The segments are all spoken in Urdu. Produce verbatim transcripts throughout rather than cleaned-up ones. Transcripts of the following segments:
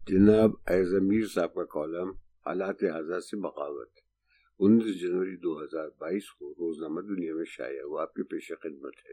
جناب اعظمیر صاحب کا کالم حالات حاضرہ سے بغاوت انیس جنوری دو ہزار بائیس کو روزنامہ دنیا میں شائع ہوا، آپ کے پیش خدمت ہے۔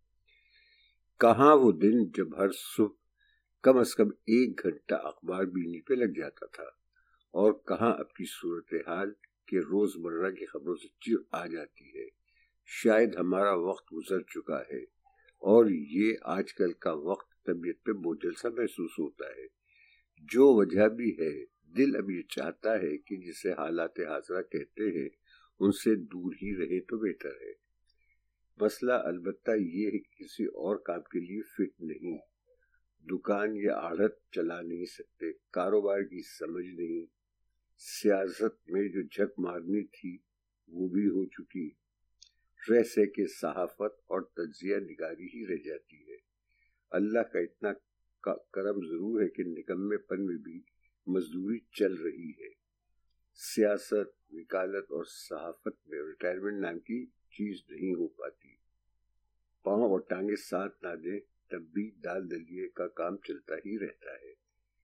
کہاں وہ دن جب ہر صبح کم از کم ایک گھنٹہ اخبار بینی پہ لگ جاتا تھا، اور کہاں اب کی صورتحال کے روز مرہ کی خبروں سے چڑ آ جاتی ہے۔ شاید ہمارا وقت گزر چکا ہے اور یہ آج کل کا وقت طبیعت پہ بوجھل سا محسوس ہوتا ہے۔ جو وجہ بھی ہے، دل اب یہ چاہتا ہے کہ جسے حالات حاضرہ کہتے ہیں ان سے دور ہی رہے تو بہتر ہے۔ مسئلہ البتہ یہ ہے کہ کسی اور کام کے لیے فٹ نہیں، دکان یا آڑت چلا نہیں سکتے، کاروبار کی سمجھ نہیں، سیاست میں جو جھک مارنی تھی وہ بھی ہو چکی، رہ سے کے صحافت اور تجزیہ نگاری ہی رہ جاتی ہے۔ اللہ کا اتنا کرم ضرور ہے کہ نکمے پن میں بھی مزدوری چل رہی ہے۔ سیاست، وکالت اور صحافت میں ریٹائرمنٹ نام کی چیز نہیں ہو پاتی۔ پاؤں اور ٹانگیں ساتھ نہ دیں تب بھی دال دلیے کا کام چلتا ہی رہتا ہے۔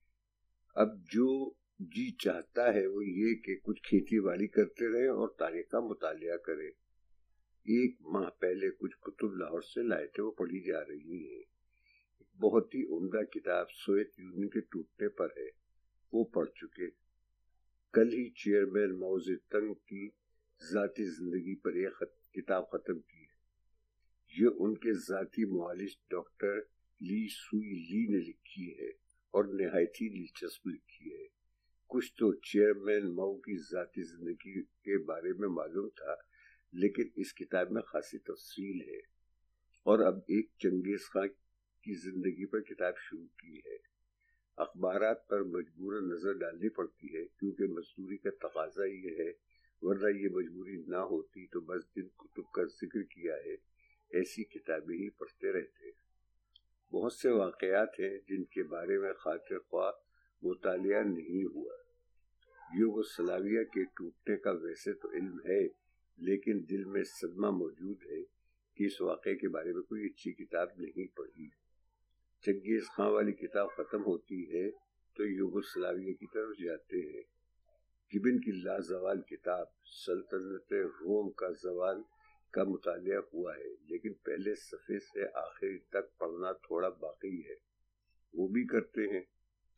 اب جو جی چاہتا ہے وہ یہ کہ کچھ کھیتی باڑی کرتے رہے اور تاریخ کا مطالعہ کرے۔ ایک ماہ پہلے کچھ کتب لاہور سے لائے تھے، وہ پڑھی جا رہی ہیں۔ بہت ہی عمدہ کتاب سوویت یونین کے ٹوٹنے پر ہے، وہ پڑھ چکے۔ کل ہی چیئرمین ماؤ زیدونگ کی ذاتی زندگی پر ایک کتاب ختم کی ہے۔ یہ ان کے ذاتی معالج ڈاکٹر لی سوئی لی نے لکھی ہے اور نہایت ہی دلچسپ لکھی ہے۔ کچھ تو چیئرمین ماؤ کی ذاتی زندگی کے بارے میں معلوم تھا، لیکن اس کتاب میں خاصی تفصیل ہے۔ اور اب ایک چنگیز خان کی زندگی پر کتاب شروع کی ہے۔ اخبارات پر مجبوراً نظر ڈالنی پڑتی ہے کیونکہ مزدوری کا تقاضا یہ ہے، ورنہ یہ مجبوری نہ ہوتی تو بس جن کتب کا ذکر کیا ہے ایسی کتابیں ہی پڑھتے رہتے۔ بہت سے واقعات ہیں جن کے بارے میں خاطر خواہ مطالعہ نہیں ہوا۔ یوگوسلاویہ کے ٹوٹنے کا ویسے تو علم ہے، لیکن دل میں صدمہ موجود ہے کہ اس واقعے کے بارے میں کوئی اچھی کتاب نہیں پڑھی۔ چنگیز خان والی کتاب ختم ہوتی ہے تو یوگوسلاویہ کی طرف جاتے ہیں۔ گبن کی لازوال کتاب سلطنت روم کا زوال کا مطالعہ ہوا ہے، لیکن پہلے صفحے سے آخر تک پڑھنا تھوڑا باقی ہے، وہ بھی کرتے ہیں۔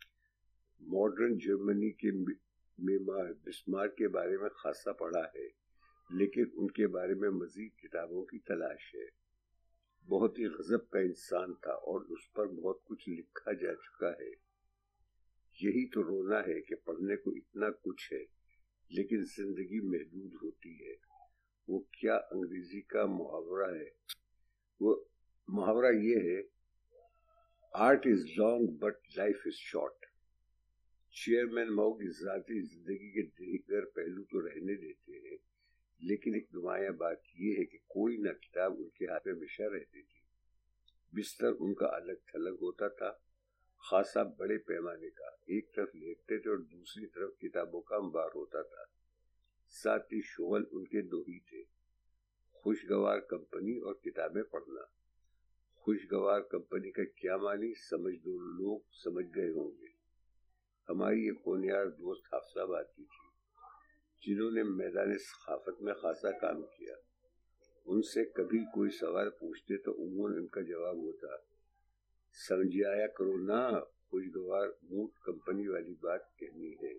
ماڈرن جرمنی کے معمار بسمارک کے بارے میں خاصا پڑھا ہے، لیکن ان کے بارے میں مزید کتابوں کی تلاش ہے۔ بہت ہی غضب کا انسان تھا اور اس پر بہت کچھ لکھا جا چکا ہے۔ یہی تو رونا ہے کہ پڑھنے کو اتنا کچھ ہے لیکن زندگی محدود ہوتی ہے۔ وہ کیا انگریزی کا محاورہ ہے، وہ محاورہ یہ ہے، art is long but life is short. Chairman Mao کی ذاتی زندگی کے دیگر پہلو تو رہنے دیتے ہیں، لیکن ایک نمایاں بات یہ ہے کہ کوئی نہ کتاب ان کے ہاتھ میں ہمیشہ رہتی تھی۔ بستر ان کا الگ تھلگ ہوتا تھا، خاصا بڑے پیمانے کا، ایک طرف لیٹتے تھے اور دوسری طرف کتابوں کا انبار ہوتا تھا۔ ذاتی شغل ان کے دو ہی تھے، خوشگوار کمپنی اور کتابیں پڑھنا۔ خوشگوار کمپنی کا کیا معنی سمجھ دو لوگ سمجھ گئے ہوں گے۔ ہماری ایک ہونہار دوست حافظ آباد کی تھی جنہوں نے میدان ثقافت میں خاصا کام کیا۔ ان سے کبھی کوئی سوال پوچھتے تو عموماً ان کا جواب ہوتا، سمجھ آیا کرو نا، خوشگوار موڈ کمپنی والی بات کہنی ہے۔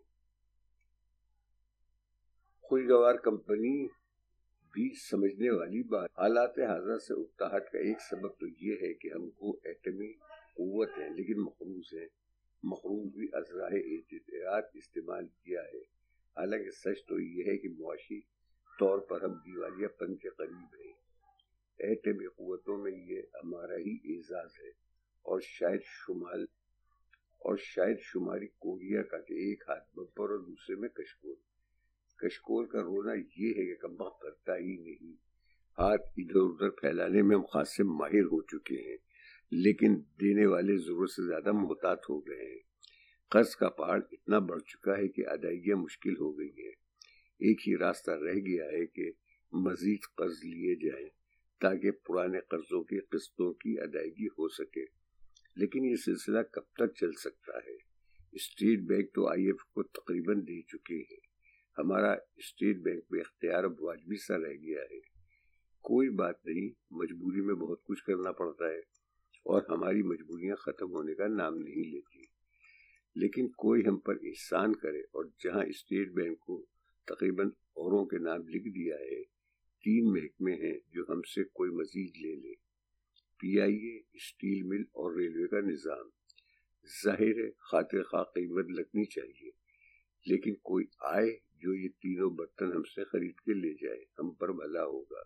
خوشگوار کمپنی بھی سمجھنے والی بات۔ حالات حاضرہ سے اکتاہٹ کا ایک سبب تو یہ ہے کہ ہم کو ایٹمی قوت ہے لیکن مقروض ہے، مقروض بھی از راہ احتیاط استعمال کیا ہے۔ حالانکہ سچ تو یہ ہے کہ معاشی طور پر ہم دیوالیہ پن کے قریب ہیں۔ ایٹمی قوتوں میں یہ ہمارا ہی اعزاز ہے، اور شاید شمال اور شاید شماری کوریا کا کہ ایک ہاتھ بمپر اور دوسرے میں کشکول۔ کشکول کا رونا یہ ہے کہ کمبخت کرتا ہی نہیں۔ ہاتھ ادھر ادھر پھیلانے میں ہم خاصے ماہر ہو چکے ہیں، لیکن دینے والے ضرورت سے زیادہ محتاط ہو گئے ہیں۔ قرض کا پہاڑ اتنا بڑھ چکا ہے کہ ادائیگیاں مشکل ہو گئی ہیں۔ ایک ہی راستہ رہ گیا ہے کہ مزید قرض لیے جائیں تاکہ پرانے قرضوں کی قسطوں کی ادائیگی ہو سکے، لیکن یہ سلسلہ کب تک چل سکتا ہے؟ اسٹیٹ بینک تو آئی ایف کو تقریباً دے چکے ہیں، ہمارا اسٹیٹ بینک میں اختیار اب واجبی سا رہ گیا ہے۔ کوئی بات نہیں، مجبوری میں بہت کچھ کرنا پڑتا ہے اور ہماری مجبوریاں ختم ہونے کا نام نہیں لیتی، لیکن کوئی ہم پر احسان کرے اور جہاں اسٹیٹ بینک کو تقریباً اوروں کے نام لکھ دیا ہے، تین محکمے ہیں جو ہم سے کوئی مزید لے لے، پی آئی اے، اسٹیل مل اور ریلوے کا نظام۔ ظاہر ہے خاطر خواہ قیمت لگنی چاہیے، لیکن کوئی آئے جو یہ تینوں برتن ہم سے خرید کے لے جائے، ہم پر بھلا ہوگا۔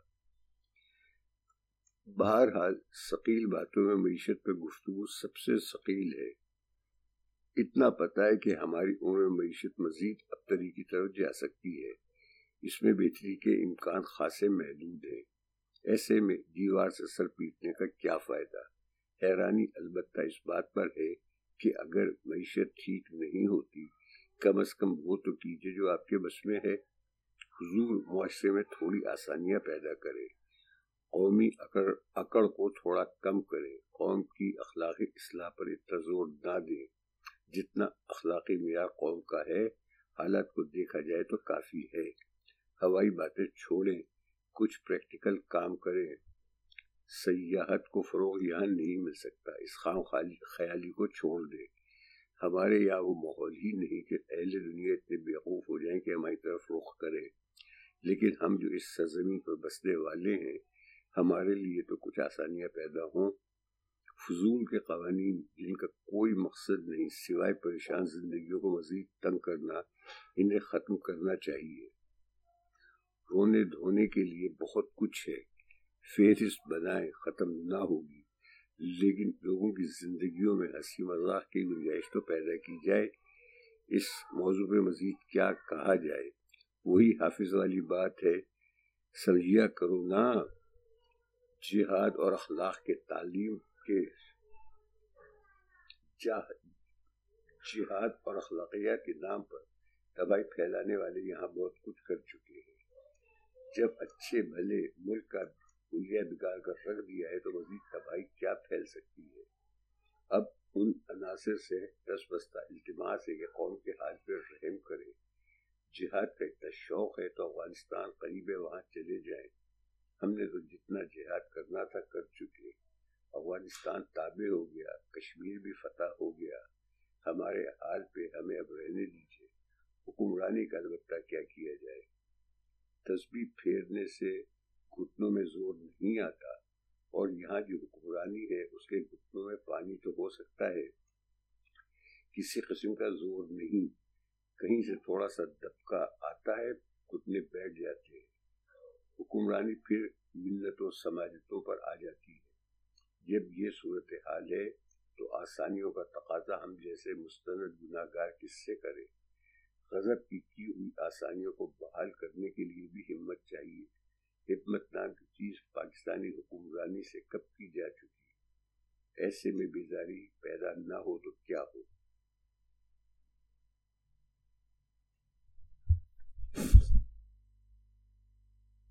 بہرحال ثقیل باتوں میں معیشت پہ گفتگو سب سے ثقیل ہے۔ اتنا پتہ ہے کہ ہماری عمر معیشت مزید ابتری کی طرف جا سکتی ہے، اس میں بہتری کے امکان خاصے محدود ہیں۔ ایسے میں دیوار سے سر پیٹنے کا کیا فائدہ؟ حیرانی البتہ اس بات پر ہے کہ اگر معیشت ٹھیک نہیں ہوتی، کم از کم وہ تو کیجیے جو آپ کے بس میں ہے۔ حضور معاشرے میں تھوڑی آسانیاں پیدا کرے، قومی اکڑ اکڑ کو تھوڑا کم کرے، قوم کی اخلاقی اصلاح پر اتنا زور نہ دے جتنا اخلاقی معیار قوم کا ہے۔ حالات کو دیکھا جائے تو کافی ہے۔ ہوائی باتیں چھوڑیں، کچھ پریکٹیکل کام کریں۔ سیاحت کو فروغ یہاں نہیں مل سکتا، اس خام خیالی کو چھوڑ دیں۔ ہمارے یہاں وہ ماحول ہی نہیں کہ اہل دنیا اتنے بیوقوف ہو جائیں کہ ہماری طرف رخ کریں، لیکن ہم جو اس سرزمین پر بسنے والے ہیں، ہمارے لیے تو کچھ آسانیاں پیدا ہوں۔ فضول کے قوانین جن کا کوئی مقصد نہیں سوائے پریشان زندگیوں کو مزید تنگ کرنا، انہیں ختم کرنا چاہیے۔ رونے دھونے کے لیے بہت کچھ ہے، فہرست بنائیں، ختم نہ ہوگی، لیکن لوگوں کی زندگیوں میں ہنسی مذاق کی گنجائش تو پیدا کی جائے۔ اس موضوع پہ مزید کیا کہا جائے؟ وہی حافظ والی بات ہے، سمجھیا کرو نا، جہاد اور اخلاق کے تعلیم کے جہاد اور اخلاقیات کے نام پر تباہی پھیلانے والے یہاں بہت کچھ کر چکے ہیں۔ جب اچھے بھلے ملک کا حلیہ بگاڑ کر رکھ دیا ہے تو مزید تباہی کیا پھیل سکتی ہے؟ اب ان عناصر سے دس بستہ التماس ہے کہ قوم کے حال پر رحم کرے۔ جہاد کا اتنا شوق ہے تو افغانستان قریب ہے، وہاں چلے جائیں۔ ہم نے تو جتنا جہاد کرنا تھا کر چکے، افغانستان تابع ہو گیا، کشمیر بھی فتح ہو گیا، ہمارے حال پہ ہمیں اب رہنے دیجیے۔ حکمرانی کا البتہ کیا کیا جائے؟ تسبیح پھیرنے سے گھٹنوں میں زور نہیں آتا، اور یہاں جو حکمرانی ہے اس کے گھٹنوں میں پانی تو ہو سکتا ہے، کسی قسم کا زور نہیں، کہیں سے تھوڑا سا دبکا آتا ہے، گھٹنے بیٹھ جاتے ہیں۔ حکمرانی پھر ملتوں سماجتوں پر آ جاتی ہے۔ جب یہ صورتحال ہے تو آسانیوں کا تقاضا ہم جیسے مستند گناہگار کس سے کرے؟ غضب کی کی ہوئی آسانیوں کو بحال کرنے کے لیے بھی ہمت چاہیے۔ ہمت نام کی چیز پاکستانی حکمرانی سے کب کی جا چکی؟ ایسے میں بیزاری پیدا نہ ہو تو کیا ہو؟